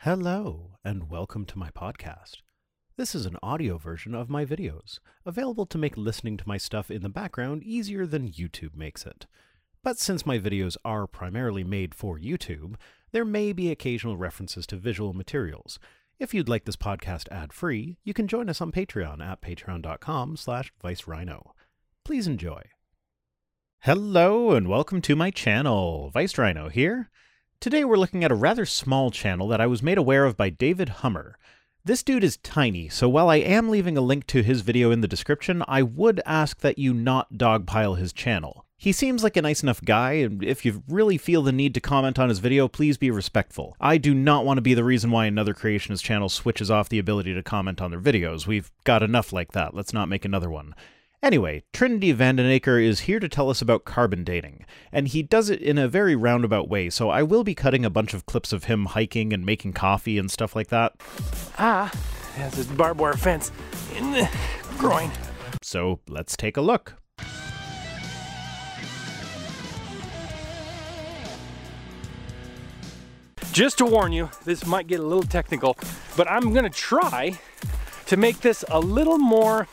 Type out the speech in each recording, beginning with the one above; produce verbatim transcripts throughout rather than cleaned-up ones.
Hello, and welcome to my podcast. This is an audio version of my videos, available to make listening to my stuff in the background easier than YouTube makes it. But since my videos are primarily made for YouTube, there may be occasional references to visual materials. If you'd like this podcast ad-free, you can join us on Patreon at patreon.com slash vicerhino. Please enjoy. Hello, and welcome to my channel. Vicerhino here. Today we're looking at a rather small channel that I was made aware of by David Hummer. This dude is tiny, so while I am leaving a link to his video in the description, I would ask that you not dogpile his channel. He seems like a nice enough guy, and if you really feel the need to comment on his video, please be respectful. I do not want to be the reason why another creationist channel switches off the ability to comment on their videos. We've got enough like that. Let's not make another one. Anyway, Trinity Vandenaker is here to tell us about carbon dating, and he does it in a very roundabout way, so I will be cutting a bunch of clips of him hiking and making coffee and stuff like that. Ah, there's this barbed wire fence in the groin. So let's take a look. Just to warn you, this might get a little technical, but I'm gonna try to make this a little more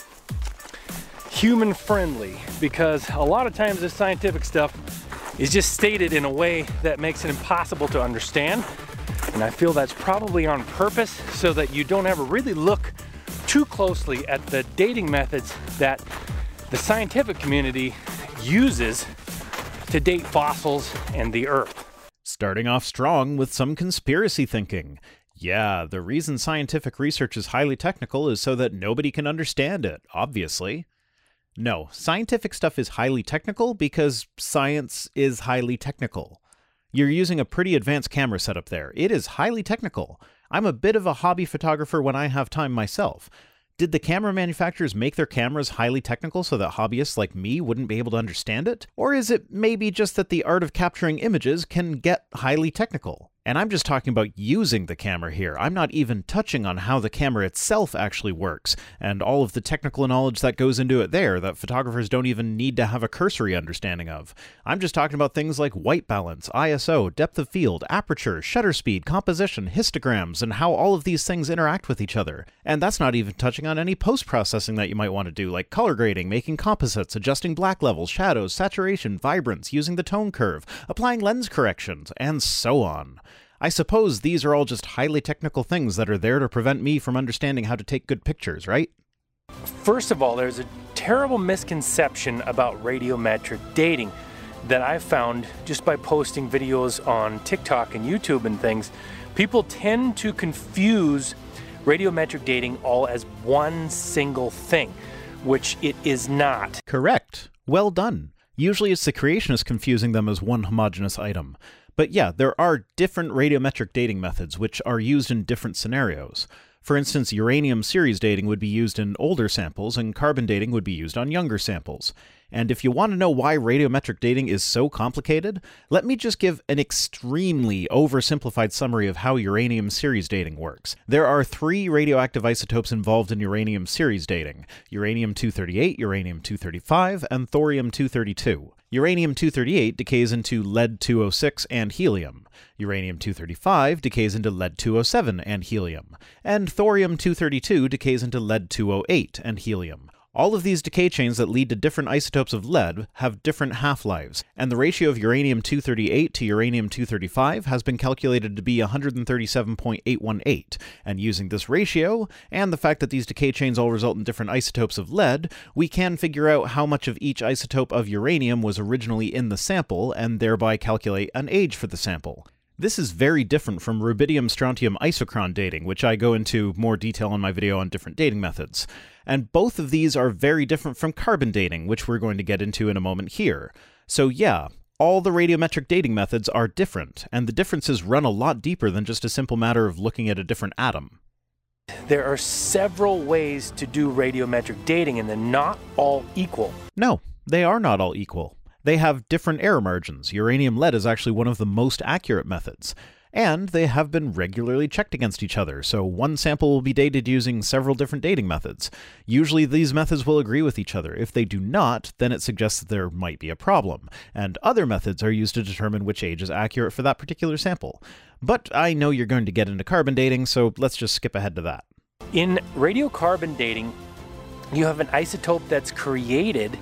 human friendly, because a lot of times this scientific stuff is just stated in a way that makes it impossible to understand, and I feel that's probably on purpose so that you don't ever really look too closely at the dating methods that the scientific community uses to date fossils and the earth. Starting off strong with some conspiracy thinking. Yeah, the reason scientific research is highly technical is so that nobody can understand it, obviously. No, scientific stuff is highly technical because science is highly technical. You're using a pretty advanced camera setup there. It is highly technical. I'm a bit of a hobby photographer when I have time myself. Did the camera manufacturers make their cameras highly technical so that hobbyists like me wouldn't be able to understand it? Or is it maybe just that the art of capturing images can get highly technical? And I'm just talking about using the camera here. I'm not even touching on how the camera itself actually works, and all of the technical knowledge that goes into it there that photographers don't even need to have a cursory understanding of. I'm just talking about things like white balance, I S O, depth of field, aperture, shutter speed, composition, histograms, and how all of these things interact with each other. And that's not even touching on any post-processing that you might want to do, like color grading, making composites, adjusting black levels, shadows, saturation, vibrance, using the tone curve, applying lens corrections, and so on. I suppose these are all just highly technical things that are there to prevent me from understanding how to take good pictures, right? First of all, there's a terrible misconception about radiometric dating that I found just by posting videos on TikTok and YouTube and things. People tend to confuse radiometric dating all as one single thing, which it is not. Correct. Well done. Usually it's the creationists confusing them as one homogeneous item. But yeah, there are different radiometric dating methods which are used in different scenarios. For instance, uranium series dating would be used in older samples, and carbon dating would be used on younger samples. And if you want to know why radiometric dating is so complicated, let me just give an extremely oversimplified summary of how uranium series dating works. There are three radioactive isotopes involved in uranium series dating: uranium two thirty-eight, uranium two thirty-five, and thorium two thirty-two. Uranium two thirty-eight decays into lead two oh six and helium. Uranium two thirty-five decays into lead two oh seven and helium. And thorium two thirty-two decays into lead two oh eight and helium. All of these decay chains that lead to different isotopes of lead have different half-lives, and the ratio of uranium two thirty-eight to uranium two thirty-five has been calculated to be one hundred thirty-seven point eight one eight, and using this ratio, and the fact that these decay chains all result in different isotopes of lead, we can figure out how much of each isotope of uranium was originally in the sample, and thereby calculate an age for the sample. This is very different from rubidium-strontium isochron dating, which I go into more detail in my video on different dating methods. And both of these are very different from carbon dating, which we're going to get into in a moment here. So yeah, all the radiometric dating methods are different, and the differences run a lot deeper than just a simple matter of looking at a different atom. There are several ways to do radiometric dating, and they're not all equal. No, they are not all equal. They have different error margins. Uranium-lead is actually one of the most accurate methods. And they have been regularly checked against each other, so one sample will be dated using several different dating methods. Usually these methods will agree with each other. If they do not, then it suggests that there might be a problem, and other methods are used to determine which age is accurate for that particular sample. But I know you're going to get into carbon dating, so let's just skip ahead to that. In radiocarbon dating, you have an isotope that's created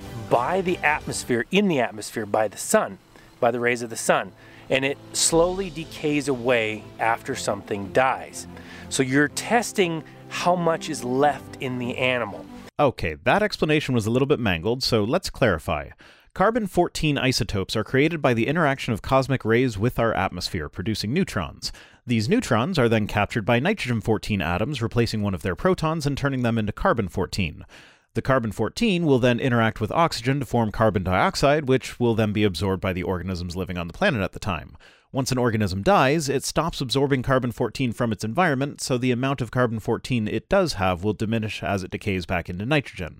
by the atmosphere, in the atmosphere, by the sun, by the rays of the sun, and it slowly decays away after something dies. So you're testing how much is left in the animal. Okay, that explanation was a little bit mangled, so let's clarify. carbon fourteen isotopes are created by the interaction of cosmic rays with our atmosphere, producing neutrons. These neutrons are then captured by nitrogen fourteen atoms, replacing one of their protons and turning them into carbon fourteen. The carbon fourteen will then interact with oxygen to form carbon dioxide, which will then be absorbed by the organisms living on the planet at the time. Once an organism dies, it stops absorbing carbon fourteen from its environment, so the amount of carbon fourteen it does have will diminish as it decays back into nitrogen.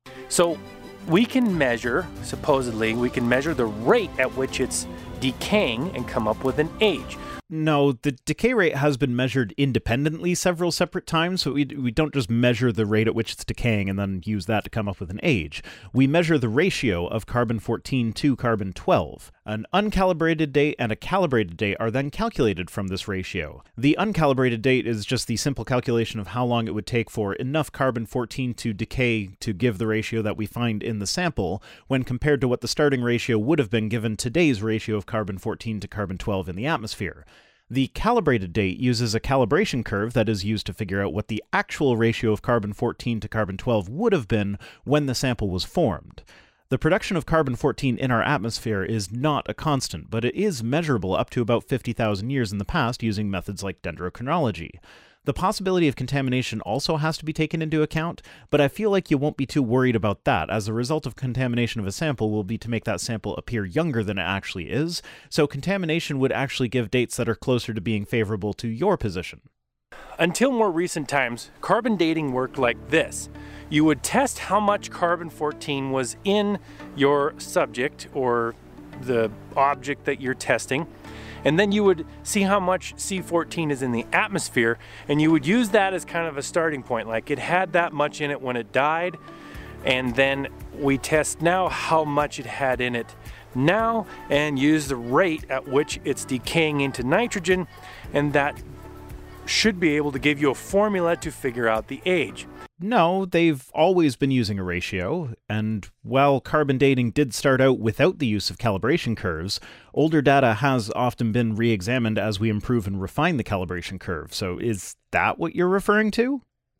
So we can measure, supposedly, we can measure the rate at which it's decaying and come up with an age. No, the decay rate has been measured independently several separate times, so we, we don't just measure the rate at which it's decaying and then use that to come up with an age. We measure the ratio of carbon fourteen to carbon twelve. An uncalibrated date and a calibrated date are then calculated from this ratio. The uncalibrated date is just the simple calculation of how long it would take for enough carbon fourteen to decay to give the ratio that we find in the sample, when compared to what the starting ratio would have been given today's ratio of carbon fourteen to carbon twelve in the atmosphere. The calibrated date uses a calibration curve that is used to figure out what the actual ratio of carbon fourteen to carbon twelve would have been when the sample was formed. The production of carbon fourteen in our atmosphere is not a constant, but it is measurable up to about fifty thousand years in the past using methods like dendrochronology. The possibility of contamination also has to be taken into account, but I feel like you won't be too worried about that, as the result of contamination of a sample will be to make that sample appear younger than it actually is, so contamination would actually give dates that are closer to being favorable to your position. Until more recent times, carbon dating worked like this. You would test how much carbon fourteen was in your subject or the object that you're testing, and then you would see how much C fourteen is in the atmosphere, and you would use that as kind of a starting point, like it had that much in it when it died, and then we test now how much it had in it now and use the rate at which it's decaying into nitrogen, and that should be able to give you a formula to figure out the age. No, they've always been using a ratio, and while carbon dating did start out without the use of calibration curves, older data has often been re-examined as we improve and refine the calibration curve. So is that what you're referring to?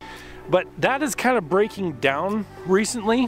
But that is kind of breaking down recently.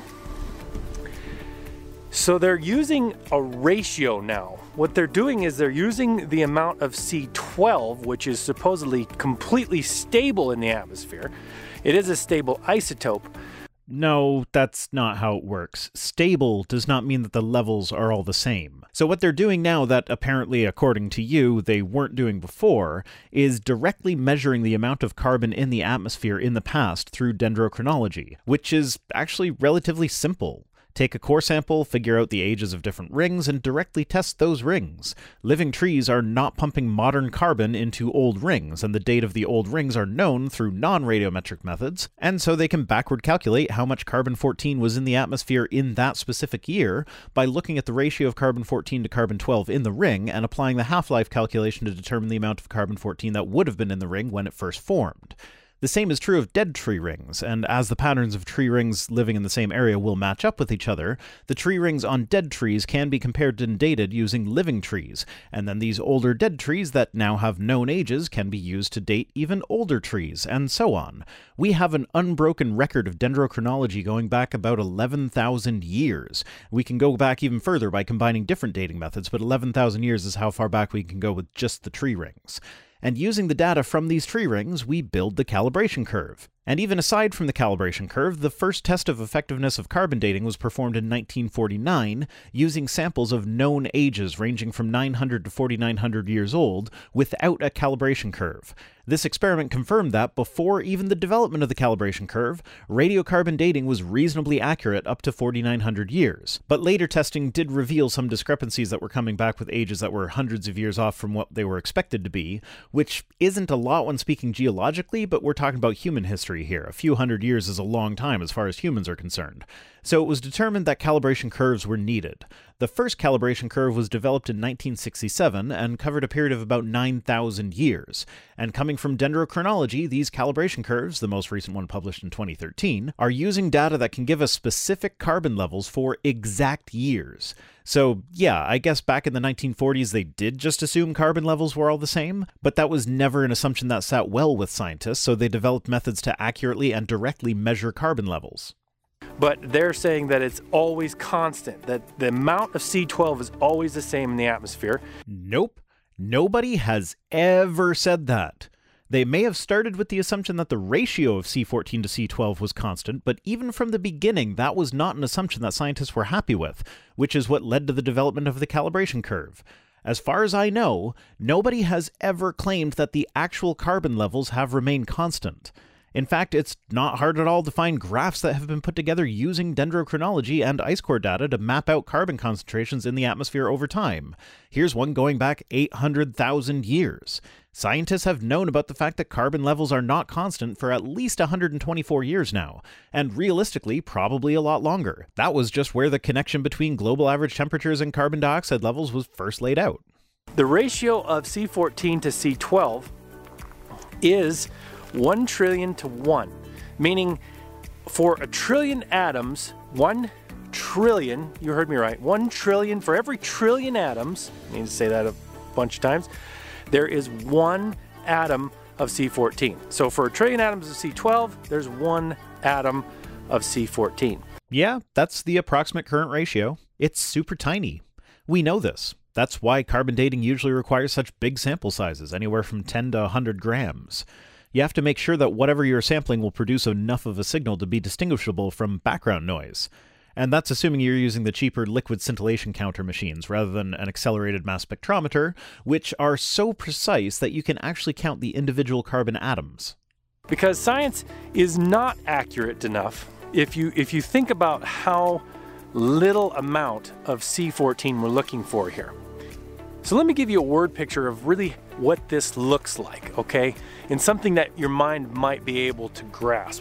So they're using a ratio now. What they're doing is they're using the amount of C twelve, which is supposedly completely stable in the atmosphere. It is a stable isotope. No, that's not how it works. Stable does not mean that the levels are all the same. So what they're doing now that apparently, according to you, they weren't doing before, is directly measuring the amount of carbon in the atmosphere in the past through dendrochronology, which is actually relatively simple. Take a core sample, figure out the ages of different rings, and directly test those rings. Living trees are not pumping modern carbon into old rings, and the date of the old rings are known through non-radiometric methods, and so they can backward calculate how much carbon fourteen was in the atmosphere in that specific year by looking at the ratio of carbon fourteen to carbon twelve in the ring and applying the half-life calculation to determine the amount of carbon fourteen that would have been in the ring when it first formed. The same is true of dead tree rings, and as the patterns of tree rings living in the same area will match up with each other, the tree rings on dead trees can be compared and dated using living trees, and then these older dead trees that now have known ages can be used to date even older trees, and so on. We have an unbroken record of dendrochronology going back about eleven thousand years. We can go back even further by combining different dating methods, but eleven thousand years is how far back we can go with just the tree rings. And using the data from these tree rings, we build the calibration curve. And even aside from the calibration curve, the first test of effectiveness of carbon dating was performed in nineteen forty-nine, using samples of known ages ranging from nine hundred to forty-nine hundred years old, without a calibration curve. This experiment confirmed that, before even the development of the calibration curve, radiocarbon dating was reasonably accurate up to forty-nine hundred years. But later testing did reveal some discrepancies that were coming back with ages that were hundreds of years off from what they were expected to be, which isn't a lot when speaking geologically, but we're talking about human history history here. A few hundred years is a long time as far as humans are concerned. So it was determined that calibration curves were needed. The first calibration curve was developed in nineteen sixty-seven and covered a period of about nine thousand years. And coming from dendrochronology, these calibration curves, the most recent one published in twenty thirteen, are using data that can give us specific carbon levels for exact years. So yeah, I guess back in the nineteen forties they did just assume carbon levels were all the same, but that was never an assumption that sat well with scientists, so they developed methods to accurately and directly measure carbon levels. But they're saying that it's always constant, that the amount of C twelve is always the same in the atmosphere. Nope. Nobody has ever said that. They may have started with the assumption that the ratio of C fourteen to C twelve was constant, but even from the beginning, that was not an assumption that scientists were happy with, which is what led to the development of the calibration curve. As far as I know, nobody has ever claimed that the actual carbon levels have remained constant. In fact, it's not hard at all to find graphs that have been put together using dendrochronology and ice core data to map out carbon concentrations in the atmosphere over time. Here's one going back eight hundred thousand years. Scientists have known about the fact that carbon levels are not constant for at least one hundred twenty-four years now, and realistically, probably a lot longer. That was just where the connection between global average temperatures and carbon dioxide levels was first laid out. The ratio of C fourteen to C twelve is one trillion to one, meaning for a trillion atoms, one trillion, you heard me right, one trillion, for every trillion atoms, I need to say that a bunch of times, there is one atom of C fourteen. So for a trillion atoms of C twelve, there's one atom of C fourteen. Yeah, that's the approximate current ratio. It's super tiny. We know this. That's why carbon dating usually requires such big sample sizes, anywhere from ten to one hundred grams. You have to make sure that whatever you're sampling will produce enough of a signal to be distinguishable from background noise. And that's assuming you're using the cheaper liquid scintillation counter machines rather than an accelerated mass spectrometer, which are so precise that you can actually count the individual carbon atoms. Because science is not accurate enough if you, if you think about how little amount of C fourteen we're looking for here. So let me give you a word picture of really what this looks like, okay? And something that your mind might be able to grasp.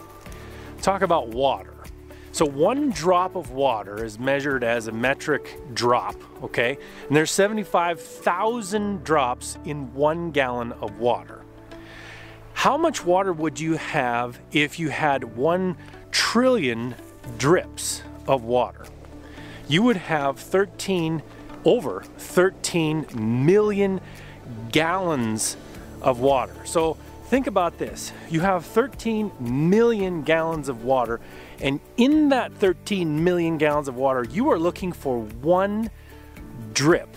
Talk about water. So one drop of water is measured as a metric drop, okay? And there's seventy-five thousand drops in one gallon of water. How much water would you have if you had one trillion drips of water? You would have thirteen over thirteen million gallons of water. So think about this. You have thirteen million gallons of water, and in that thirteen million gallons of water, you are looking for one drip,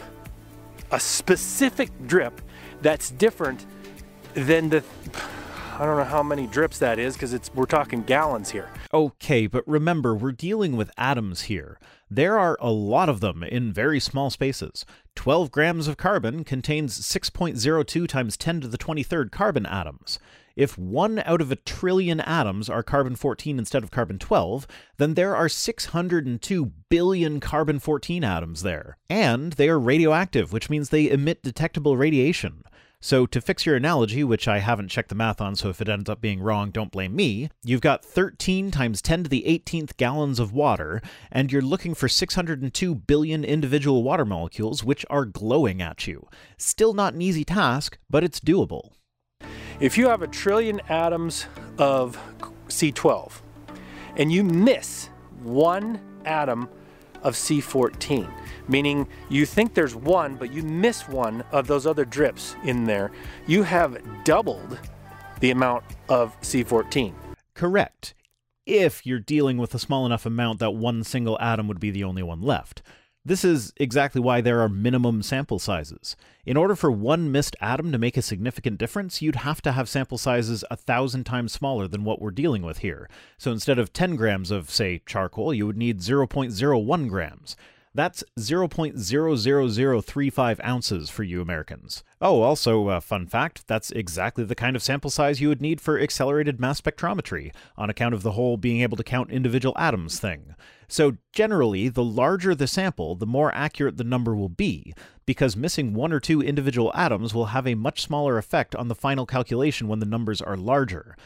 a specific drip that's different than the, I don't know how many drips that is because it's we're talking gallons here. Okay, but remember, we're dealing with atoms here. There are a lot of them in very small spaces. twelve grams of carbon contains six point zero two times ten to the twenty-third carbon atoms. If one out of a trillion atoms are carbon fourteen instead of carbon twelve, then there are six hundred two billion carbon fourteen atoms there. And they are radioactive, which means they emit detectable radiation. So to fix your analogy, which I haven't checked the math on, so if it ends up being wrong, don't blame me, you've got thirteen times ten to the eighteenth gallons of water, and you're looking for six hundred two billion individual water molecules, which are glowing at you. Still not an easy task, but it's doable. If you have a trillion atoms of C twelve, and you miss one atom of C fourteen, meaning you think there's one, but you miss one of those other drips in there, you have doubled the amount of C fourteen. Correct. If you're dealing with a small enough amount that one single atom would be the only one left. This is exactly why there are minimum sample sizes. In order for one missed atom to make a significant difference, you'd have to have sample sizes a thousand times smaller than what we're dealing with here. So instead of ten grams of, say, charcoal, you would need zero point zero one grams. That's zero point zero zero zero three five ounces for you Americans. Oh, also, uh, fun fact, that's exactly the kind of sample size you would need for accelerated mass spectrometry, on account of the whole being able to count individual atoms thing. So generally, the larger the sample, the more accurate the number will be, because missing one or two individual atoms will have a much smaller effect on the final calculation when the numbers are larger.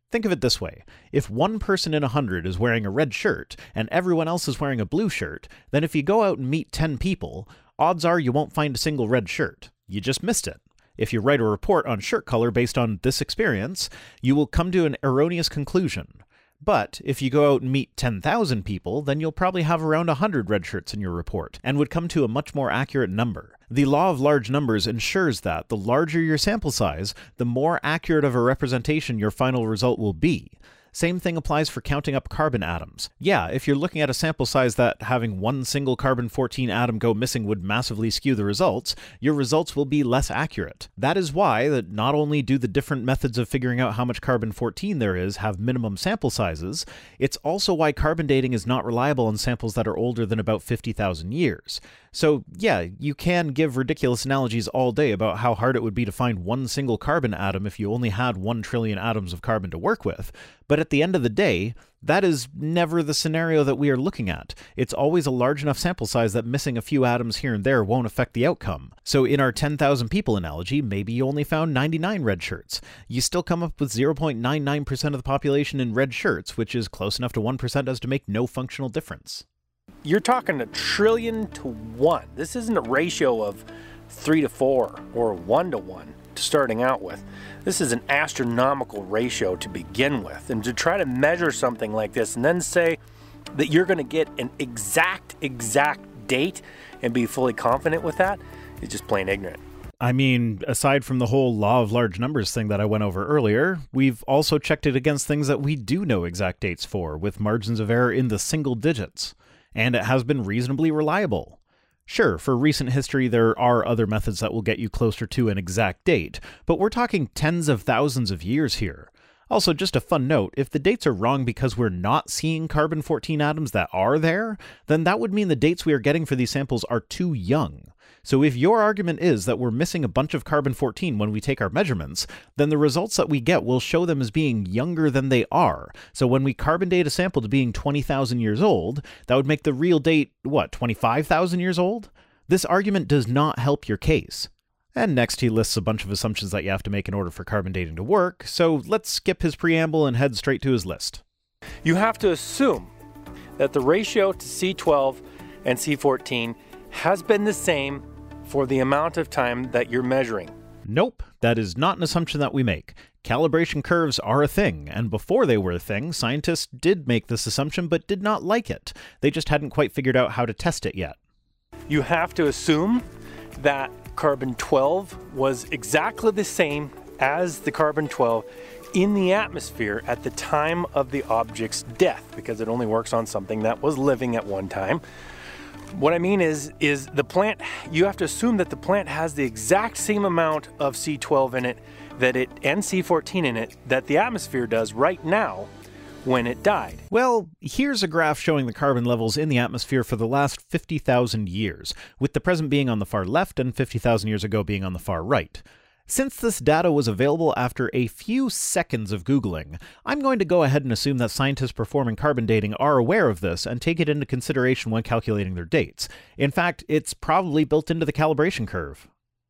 Think of it this way. If one person in a hundred is wearing a red shirt and everyone else is wearing a blue shirt, then if you go out and meet ten people, odds are you won't find a single red shirt. You just missed it. If you write a report on shirt color based on this experience, you will come to an erroneous conclusion. But if you go out and meet ten thousand people, then you'll probably have around one hundred red shirts in your report, and would come to a much more accurate number. The law of large numbers ensures that the larger your sample size, the more accurate of a representation your final result will be. Same thing applies for counting up carbon atoms. Yeah, if you're looking at a sample size that having one single carbon fourteen atom go missing would massively skew the results, your results will be less accurate. That is why that not only do the different methods of figuring out how much carbon fourteen there is have minimum sample sizes, it's also why carbon dating is not reliable on samples that are older than about fifty thousand years. So yeah, you can give ridiculous analogies all day about how hard it would be to find one single carbon atom if you only had one trillion atoms of carbon to work with, but at the end of the day, that is never the scenario that we are looking at. It's always a large enough sample size that missing a few atoms here and there won't affect the outcome. So in our ten thousand people analogy, maybe you only found ninety-nine red shirts. You still come up with zero point nine nine percent of the population in red shirts, which is close enough to one percent as to make no functional difference. You're talking a trillion to one. This isn't a ratio of three to four or one to one to starting out with. This is an astronomical ratio to begin with. And to try to measure something like this and then say that you're going to get an exact, exact date and be fully confident with that is just plain ignorant. I mean, aside from the whole law of large numbers thing that I went over earlier, we've also checked it against things that we do know exact dates for, with margins of error in the single digits. And it has been reasonably reliable. Sure, for recent history there are other methods that will get you closer to an exact date, but we're talking tens of thousands of years here. Also, just a fun note, if the dates are wrong because we're not seeing carbon fourteen atoms that are there, then that would mean the dates we are getting for these samples are too young. So if your argument is that we're missing a bunch of carbon fourteen when we take our measurements, then the results that we get will show them as being younger than they are. So when we carbon date a sample to being twenty thousand years old, that would make the real date, what, twenty-five thousand years old? This argument does not help your case. And next he lists a bunch of assumptions that you have to make in order for carbon dating to work, so let's skip his preamble and head straight to his list. You have to assume that the ratio to C twelve and C fourteen has been the same for the amount of time that you're measuring. Nope, that is not an assumption that we make. Calibration curves are a thing, and before they were a thing, scientists did make this assumption but did not like it. They just hadn't quite figured out how to test it yet. You have to assume that carbon twelve was exactly the same as the carbon twelve in the atmosphere at the time of the object's death, because it only works on something that was living at one time. What I mean is, is the plant, you have to assume that the plant has the exact same amount of C twelve in it that it and C fourteen in it that the atmosphere does right now when it died. Well, here's a graph showing the carbon levels in the atmosphere for the last fifty thousand years, with the present being on the far left and fifty thousand years ago being on the far right. Since this data was available after a few seconds of Googling, I'm going to go ahead and assume that scientists performing carbon dating are aware of this and take it into consideration when calculating their dates. In fact, it's probably built into the calibration curve.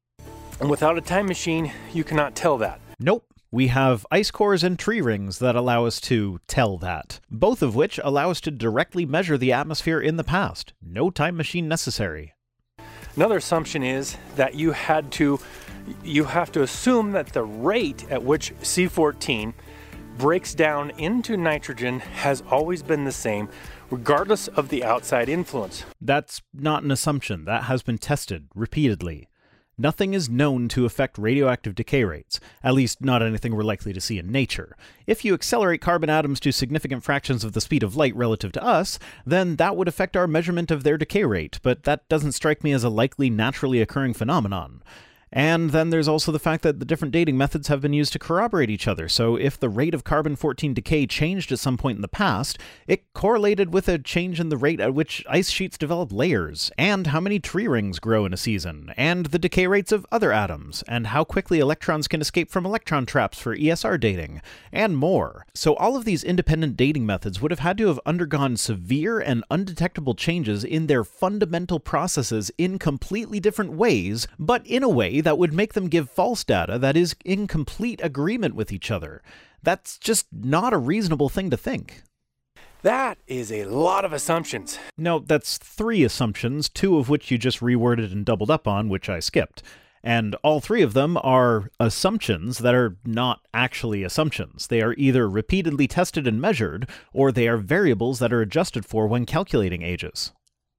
And without a time machine, you cannot tell that. Nope. We have ice cores and tree rings that allow us to tell that, both of which allow us to directly measure the atmosphere in the past. No time machine necessary. Another assumption is that you had to, you have to assume that the rate at which C fourteen breaks down into nitrogen has always been the same, regardless of the outside influence. That's not an assumption. That has been tested repeatedly. Nothing is known to affect radioactive decay rates, at least not anything we're likely to see in nature. If you accelerate carbon atoms to significant fractions of the speed of light relative to us, then that would affect our measurement of their decay rate, but that doesn't strike me as a likely naturally occurring phenomenon. And then there's also the fact that the different dating methods have been used to corroborate each other, so if the rate of carbon fourteen decay changed at some point in the past, it correlated with a change in the rate at which ice sheets develop layers, and how many tree rings grow in a season, and the decay rates of other atoms, and how quickly electrons can escape from electron traps for E S R dating, and more. So all of these independent dating methods would have had to have undergone severe and undetectable changes in their fundamental processes in completely different ways, but in a way technicality that would make them give false data that is in complete agreement with each other. That's just not a reasonable thing to think. That is a lot of assumptions. No, that's three assumptions, two of which you just reworded and doubled up on, which I skipped. And all three of them are assumptions that are not actually assumptions. They are either repeatedly tested and measured, or they are variables that are adjusted for when calculating ages.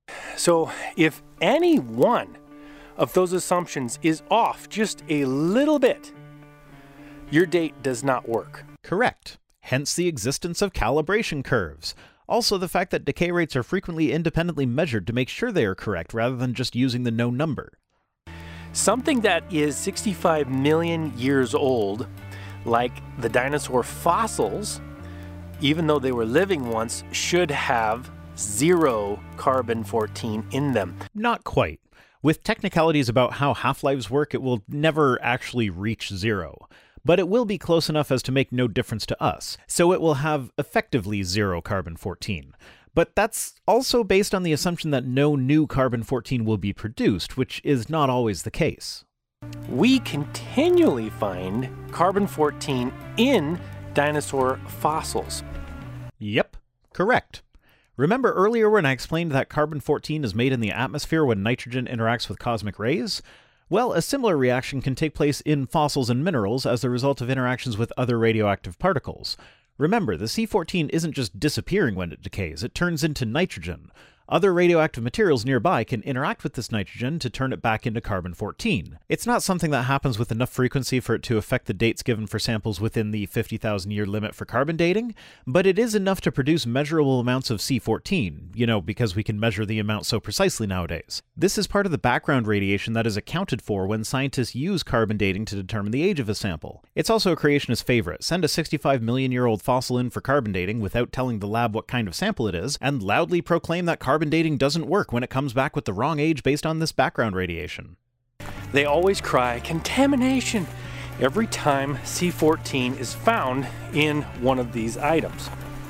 So if any one of those assumptions is off just a little bit, your date does not work. Correct. Hence the existence of calibration curves. Also the fact that decay rates are frequently independently measured to make sure they are correct rather than just using the known number. Something that is sixty-five million years old, like the dinosaur fossils, even though they were living once, should have zero carbon fourteen in them. Not quite. With technicalities about how half-lives work, it will never actually reach zero. But it will be close enough as to make no difference to us, so it will have effectively zero carbon fourteen. But that's also based on the assumption that no new carbon fourteen will be produced, which is not always the case. We continually find carbon fourteen in dinosaur fossils. Yep, correct. Remember earlier when I explained that carbon fourteen is made in the atmosphere when nitrogen interacts with cosmic rays? Well, a similar reaction can take place in fossils and minerals as the result of interactions with other radioactive particles. Remember, the C fourteen isn't just disappearing when it decays, it turns into nitrogen. Other radioactive materials nearby can interact with this nitrogen to turn it back into carbon fourteen. It's not something that happens with enough frequency for it to affect the dates given for samples within the fifty thousand year limit for carbon dating, but it is enough to produce measurable amounts of C fourteen, you know, because we can measure the amount so precisely nowadays. This is part of the background radiation that is accounted for when scientists use carbon dating to determine the age of a sample. It's also a creationist favorite. Send a sixty-five million year old fossil in for carbon dating without telling the lab what kind of sample it is, and loudly proclaim that carbon dating doesn't work when it comes back with the wrong age based on this background radiation. They always cry contamination every time C fourteen is found in one of these items.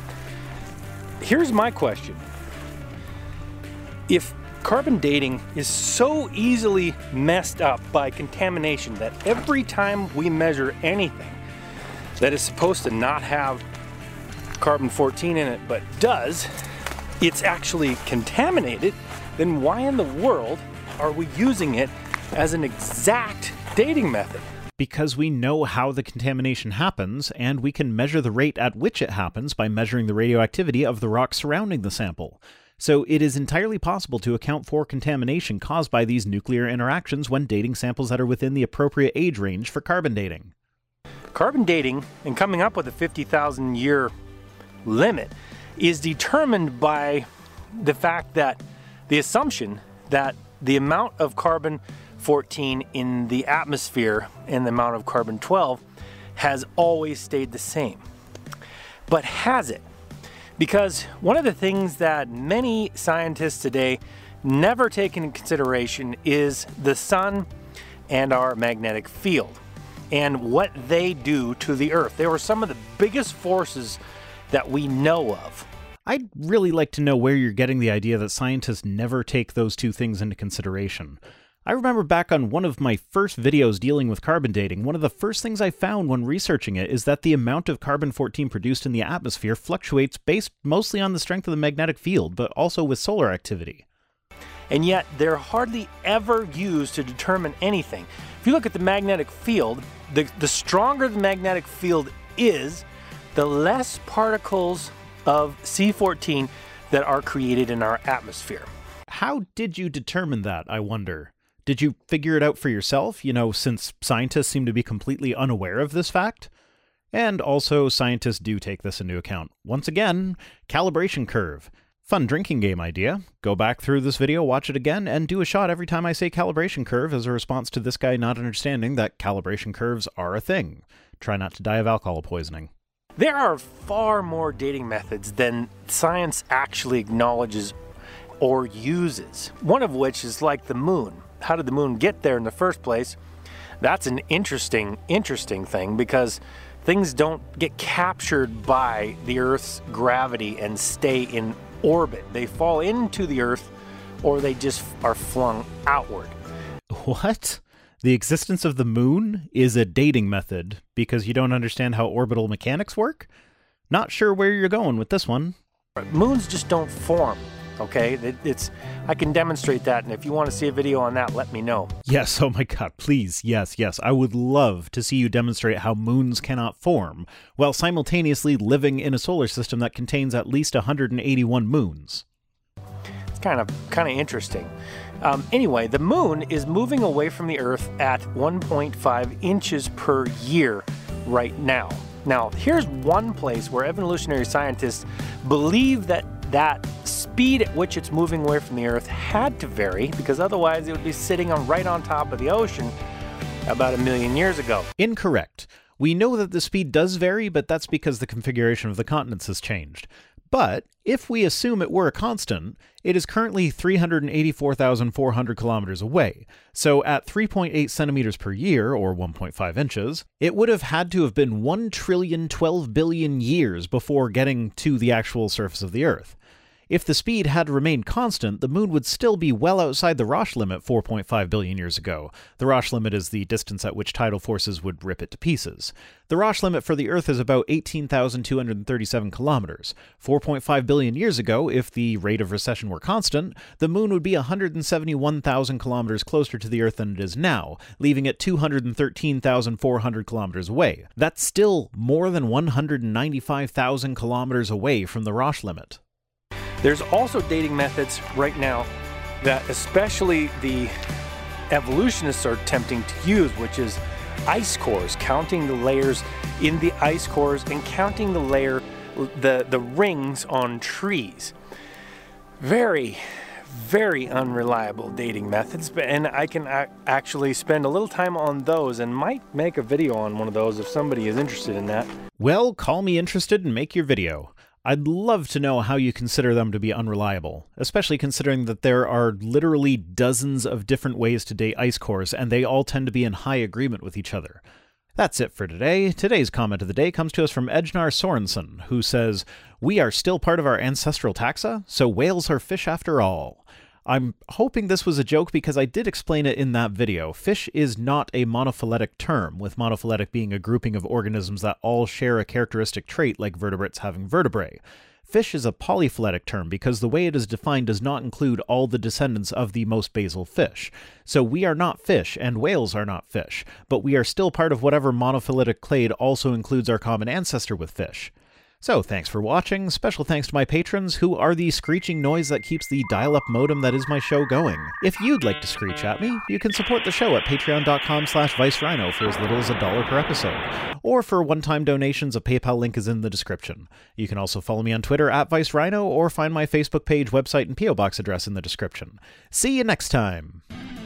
Here's my question. If carbon dating is so easily messed up by contamination that every time we measure anything that is supposed to not have carbon fourteen in it but does, it's actually contaminated, then why in the world are we using it as an exact dating method? Because we know how the contamination happens, and we can measure the rate at which it happens by measuring the radioactivity of the rock surrounding the sample. So it is entirely possible to account for contamination caused by these nuclear interactions when dating samples that are within the appropriate age range for carbon dating. Carbon dating and coming up with a fifty thousand year limit is determined by the fact that the assumption that the amount of carbon fourteen in the atmosphere and the amount of carbon twelve has always stayed the same. But has it? Because one of the things that many scientists today never take into consideration is the sun and our magnetic field and what they do to the Earth. They were some of the biggest forces that we know of. I'd really like to know where you're getting the idea that scientists never take those two things into consideration. I remember back on one of my first videos dealing with carbon dating, one of the first things I found when researching it is that the amount of carbon fourteen produced in the atmosphere fluctuates based mostly on the strength of the magnetic field, but also with solar activity. And yet they're hardly ever used to determine anything. If you look at the magnetic field, the, the stronger the magnetic field is, the less particles of C fourteen that are created in our atmosphere. How did you determine that, I wonder? Did you figure it out for yourself, you know, since scientists seem to be completely unaware of this fact? And also, scientists do take this into account. Once again, calibration curve. Fun drinking game idea. Go back through this video, watch it again, and do a shot every time I say calibration curve as a response to this guy not understanding that calibration curves are a thing. Try not to die of alcohol poisoning. There are far more dating methods than science actually acknowledges or uses. One of which is like the moon. How did the moon get there in the first place? That's an interesting, interesting thing because things don't get captured by the Earth's gravity and stay in orbit. They fall into the Earth or they just are flung outward. What? The existence of the moon is a dating method because you don't understand how orbital mechanics work? Not sure where you're going with this one. Moons just don't form, okay? It, it's I can demonstrate that, and if you want to see a video on that, let me know. Yes, oh my god, please, yes, yes. I would love to see you demonstrate how moons cannot form, while simultaneously living in a solar system that contains at least one hundred eighty-one moons. It's kind of, kind of interesting. Um, anyway, the moon is moving away from the Earth at one point five inches per year right now. Now, here's one place where evolutionary scientists believe that that speed at which it's moving away from the Earth had to vary, because otherwise it would be sitting on right on top of the ocean about a million years ago. Incorrect. We know that the speed does vary, but that's because the configuration of the continents has changed. But if we assume it were a constant, it is currently three hundred eighty-four thousand four hundred kilometers away. So at three point eight centimeters per year, or one point five inches, it would have had to have been one trillion twelve billion years before getting to the actual surface of the Earth. If the speed had remained constant, the moon would still be well outside the Roche limit four point five billion years ago. The Roche limit is the distance at which tidal forces would rip it to pieces. The Roche limit for the Earth is about eighteen thousand two hundred thirty-seven kilometers. four point five billion years ago, if the rate of recession were constant, the moon would be one hundred seventy-one thousand kilometers closer to the Earth than it is now, leaving it two hundred thirteen thousand four hundred kilometers away. That's still more than one hundred ninety-five thousand kilometers away from the Roche limit. There's also dating methods right now that especially the evolutionists are attempting to use, which is ice cores, counting the layers in the ice cores and counting the layer, the, the rings on trees. Very, very unreliable dating methods, and I can actually spend a little time on those and might make a video on one of those if somebody is interested in that. Well, call me interested and make your video. I'd love to know how you consider them to be unreliable, especially considering that there are literally dozens of different ways to date ice cores, and they all tend to be in high agreement with each other. That's it for today. Today's comment of the day comes to us from Edgnar Sorensen, who says, "We are still part of our ancestral taxa, so whales are fish after all." I'm hoping this was a joke because I did explain it in that video. Fish is not a monophyletic term, with monophyletic being a grouping of organisms that all share a characteristic trait like vertebrates having vertebrae. Fish is a polyphyletic term because the way it is defined does not include all the descendants of the most basal fish. So we are not fish, and whales are not fish, but we are still part of whatever monophyletic clade also includes our common ancestor with fish. So, thanks for watching. Special thanks to my patrons, who are the screeching noise that keeps the dial-up modem that is my show going. If you'd like to screech at me, you can support the show at patreon.com slash vicerhino for as little as a dollar per episode. Or for one-time donations, a PayPal link is in the description. You can also follow me on Twitter at vicerhino, or find my Facebook page, website, and P O Box address in the description. See you next time!